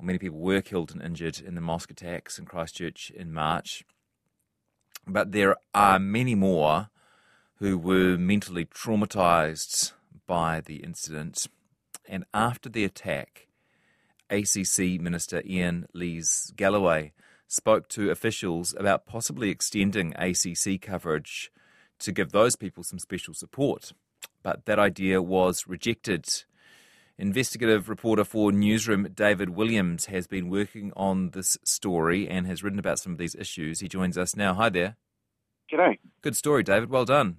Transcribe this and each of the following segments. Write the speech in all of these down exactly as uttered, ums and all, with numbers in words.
or many people were killed and injured in the mosque attacks in Christchurch in March. But there are many more who were mentally traumatised by the incident. And after the attack, A C C Minister Ian Lees-Galloway spoke to officials about possibly extending A C C coverage to give those people some special support. But that idea was rejected. Investigative reporter for Newsroom David Williams has been working on this story and has written about some of these issues. He joins us now. Hi there. G'day. Good story, David. Well done.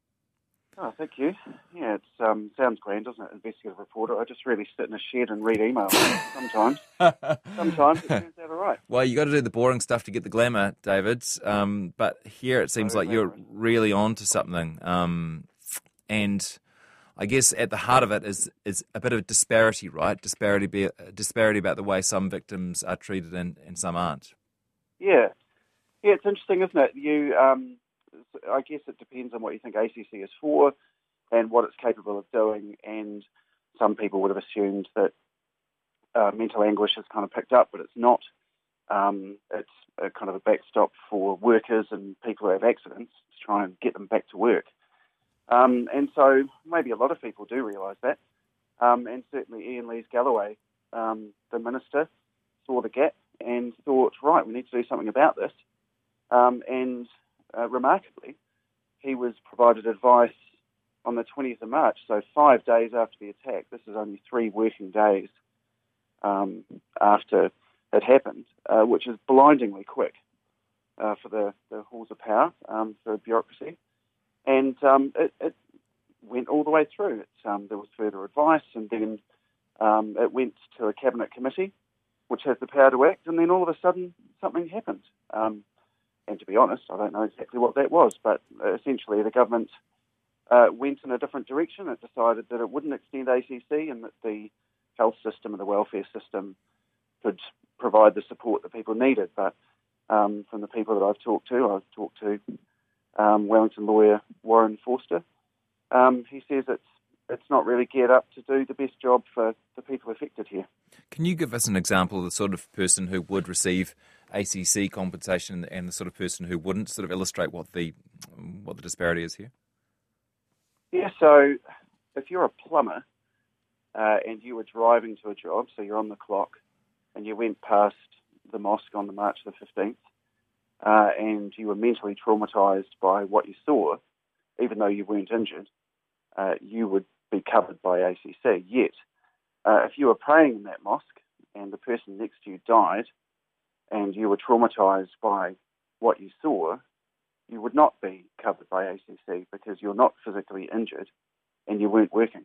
Oh, thank you. Yeah, it um, sounds grand, doesn't it, investigative reporter? I just really sit in a shed and read emails sometimes. Sometimes it turns out all right. Well, you got to do the boring stuff to get the glamour, David. Um, but here it seems So like you're glamorous. really on to something. Um, and I guess at the heart of it is is a bit of disparity, right? Disparity be, disparity about the way some victims are treated and, and some aren't. Yeah. Yeah, it's interesting, isn't it? You, um, I guess it depends on what you think A C C is for and what it's capable of doing. And some people would have assumed that uh, mental anguish has kind of picked up, but it's not. Um, it's a kind of a backstop for workers and people who have accidents to try and get them back to work. Um, and so maybe a lot of people do realise that. Um, and certainly Ian Lees-Galloway, um, the minister, saw the gap and thought, right, we need to do something about this. Um, and uh, remarkably, he was provided advice on the twentieth of March, so five days after the attack. This is only three working days um, after it happened, uh, which is blindingly quick uh, for the, the halls of power, um, for bureaucracy. And um, it, it went all the way through. It, um, there was further advice, and then um, it went to a cabinet committee, which has the power to act, and then all of a sudden something happened. Um, and to be honest, I don't know exactly what that was, but essentially the government uh, went in a different direction. It decided that it wouldn't extend A C C and that the health system and the welfare system could provide the support that people needed. But um, from the people that I've talked to, I've talked to um, Wellington lawyer Warren Forster, um, he says it's it's not really geared up to do the best job for the people affected here. Can you give us an example of the sort of person who would receive A C C compensation and the sort of person who wouldn't, sort of illustrate what the what the disparity is here? Yeah, so if you're a plumber uh, and you were driving to a job, so you're on the clock, and you went past the mosque on the March the fifteenth, uh, and you were mentally traumatised by what you saw, even though you weren't injured, uh, you would be covered by A C C. Yet, uh, if you were praying in that mosque and the person next to you died, and you were traumatised by what you saw, you would not be covered by A C C because you're not physically injured and you weren't working.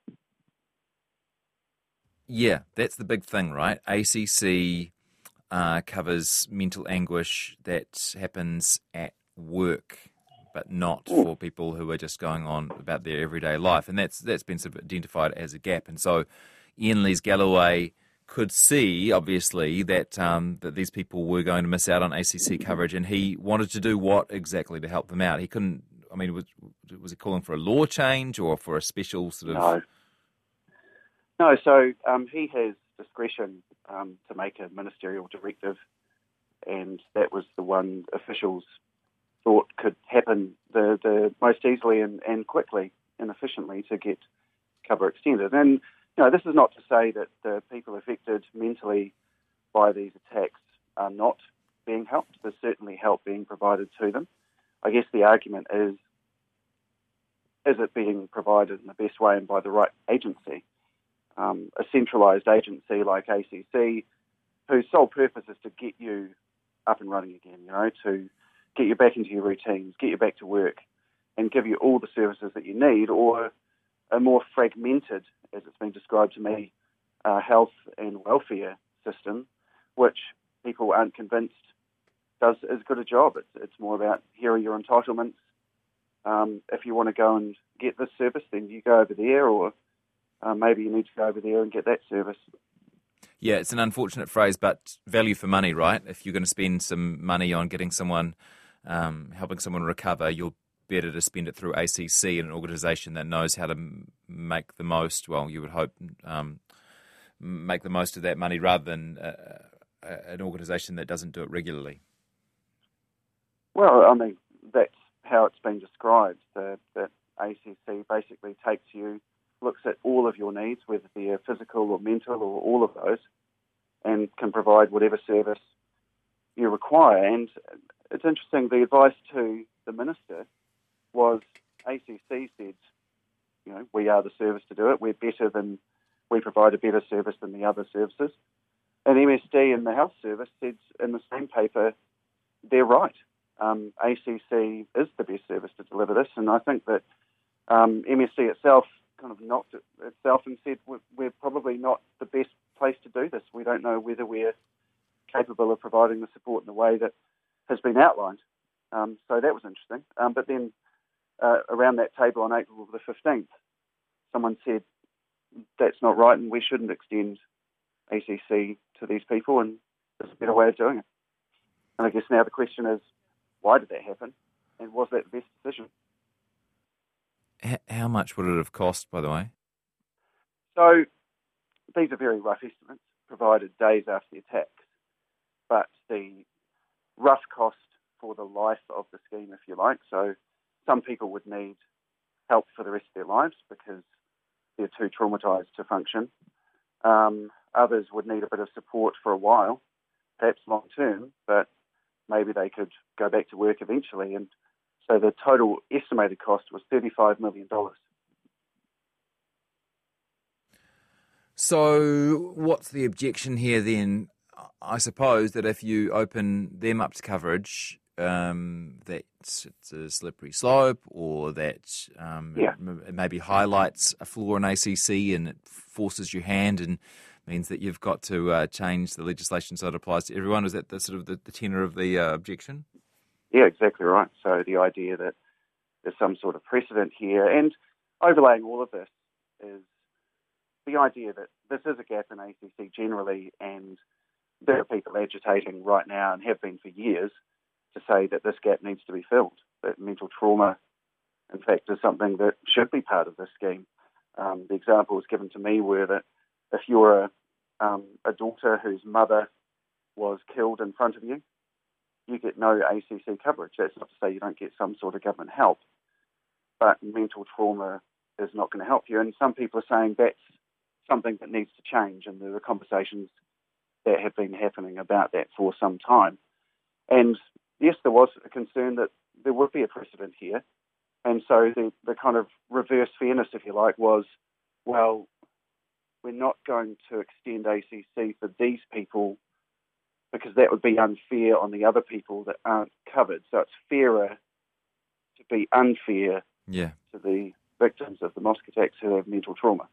Yeah, that's the big thing, right? A C C uh, covers mental anguish that happens at work, but not Ooh. for people who are just going on about their everyday life. And that's that's been sort of identified as a gap. And so Ian Lees-Galloway could see, obviously, that um, that these people were going to miss out on A C C coverage, and he wanted to do what exactly to help them out? He couldn't, I mean, was, was he calling for a law change or for a special sort of... No. No, so um, he has discretion um, to make a ministerial directive, and that was the one officials thought could happen the, the most easily and, and quickly and efficiently to get cover extended. And, you know, this is not to say that the people affected mentally by these attacks are not being helped. There's certainly help being provided to them. I guess the argument is, is it being provided in the best way and by the right agency? Um, a centralised agency like A C C, whose sole purpose is to get you up and running again, you know, to get you back into your routines, get you back to work, and give you all the services that you need, or a more fragmented, as it's been described to me, uh, health and welfare system, which people aren't convinced does as good a job. It's, it's more about here are your entitlements. Um, if you want to go and get this service, then you go over there, or uh, maybe you need to go over there and get that service. Yeah, it's an unfortunate phrase, but value for money, right? If you're going to spend some money on getting someone, um, helping someone recover, you're better to spend it through A C C, an organisation that knows how to m- make the most, well, you would hope, um, make the most of that money rather than uh, a, an organisation that doesn't do it regularly? Well, I mean, that's how it's been described, that, that A C C basically takes you, looks at all of your needs, whether they're physical or mental or all of those, and can provide whatever service you require. And it's interesting, the advice to the minister was A C C said, you know, we are the service to do it. We're better than, we provide a better service than the other services. And M S D and the health service said in the same paper, they're right. Um, A C C is the best service to deliver this. And I think that um, M S D itself kind of knocked it itself and said we're, we're probably not the best place to do this. We don't know whether we're capable of providing the support in the way that has been outlined. Um, so that was interesting. Um, but then uh, around that table on April the fifteenth, someone said that's not right and we shouldn't extend A C C to these people, and there's a better way of doing it. And I guess now the question is, why did that happen? And was that the best decision? How much would it have cost, by the way? So these are very rough estimates, provided days after the attacks. But the rough cost for the life of the scheme, if you like, so some people would need help for the rest of their lives because they're too traumatised to function. Um, others would need a bit of support for a while, perhaps long term, but maybe they could go back to work eventually. And so the total estimated cost was thirty-five million dollars. So what's the objection here then? I suppose that if you open them up to coverage, um, that it's a slippery slope, or that um, yeah. it maybe highlights a flaw in A C C and it forces your hand and means that you've got to uh, change the legislation so it applies to everyone. Is that the sort of the, the tenor of the uh, objection? Yeah, exactly right. So the idea that there's some sort of precedent here, and overlaying all of this is the idea that this is a gap in A C C generally, and there are people agitating right now and have been for years to say that this gap needs to be filled, that mental trauma, in fact, is something that should be part of this scheme. Um, the examples given to me were that if you're a, um, a daughter whose mother was killed in front of you, you get no A C C coverage. That's not to say you don't get some sort of government help, but mental trauma is not going to help you. And some people are saying that's something that needs to change, and there are conversations that have been happening about that for some time. And yes, there was a concern that there would be a precedent here. And so the, the kind of reverse fairness, if you like, was, well, we're not going to extend A C C for these people because that would be unfair on the other people that aren't covered. So it's fairer to be unfair yeah. to the victims of the mosque attacks who have mental trauma.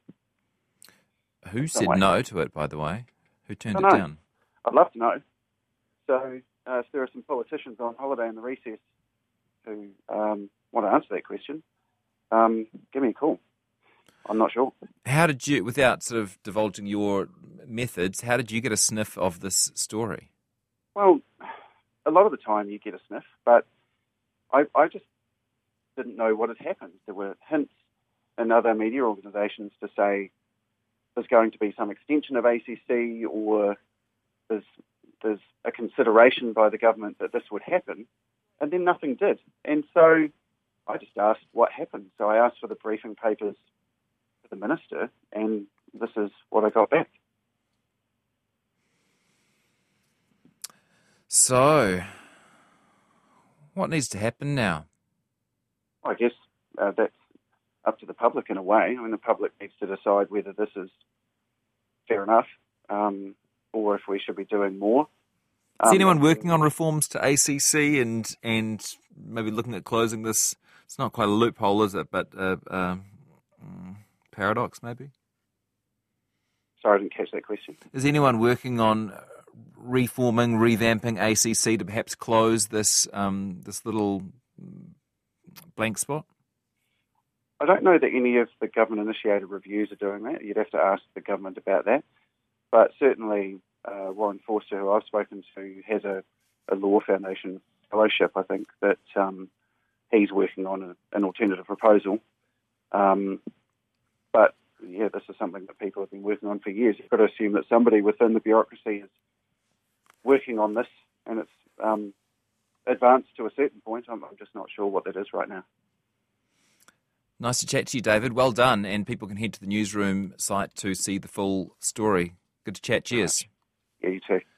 Who said no to it, by the way? Who turned it know. down? I'd love to know. So uh, if there are some politicians on holiday in the recess who um, want to answer that question, um, give me a call. I'm not sure. How did you, without sort of divulging your methods, how did you get a sniff of this story? Well, a lot of the time you get a sniff, but I, I just didn't know what had happened. There were hints in other media organisations to say there's going to be some extension of A C C, or there's there's a consideration by the government that this would happen, and then nothing did. And so I just asked what happened. So I asked for the briefing papers for the minister, and this is what I got back. So, what needs to happen now? I guess uh, that's up to the public in a way. I mean, the public needs to decide whether this is fair enough, um, or if we should be doing more. Is um, anyone working on reforms to A C C and and maybe looking at closing this? It's not quite a loophole, is it? But uh, uh, paradox, maybe? Sorry, I didn't catch that question. Is anyone working on reforming, revamping A C C to perhaps close this um, this little blank spot? I don't know that any of the government-initiated reviews are doing that. You'd have to ask the government about that. But certainly uh, Warren Forster, who I've spoken to, has a, a Law Foundation fellowship, I think, that um, he's working on a, an alternative proposal. Um, but, yeah, this is something that people have been working on for years. You've got to assume that somebody within the bureaucracy is working on this, and it's um, advanced to a certain point. I'm, I'm just not sure what that is right now. Nice to chat to you, David. Well done. And people can head to the Newsroom site to see the full story. Good to chat. Cheers. Yeah, you too.